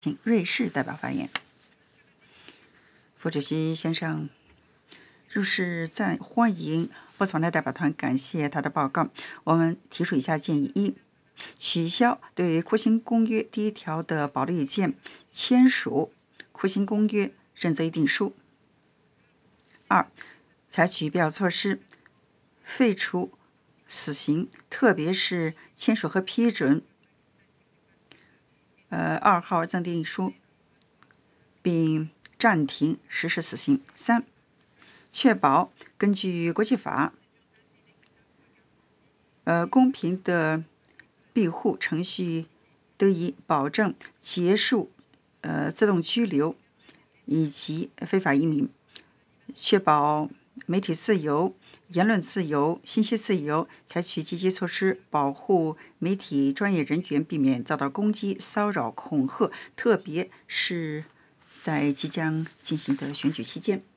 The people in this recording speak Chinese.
请瑞士代表发言。副主席先生，入世赞欢迎波茨瓦纳代表团，感谢他的报告。我们提出以下建议：一、取消对库欣公约第1条的保留意见，签署库欣公约认罪定书；二、采取必要措施，废除死刑，特别是签署和批准2号认定书，并暂停实施死刑；三、确保根据国际法公平的庇护程序得以保证，结束自动拘留以及非法移民，确保媒体自由、言论自由、信息自由，采取积极措施保护媒体专业人员，避免遭到攻击、骚扰、恐吓，特别是在即将进行的选举期间。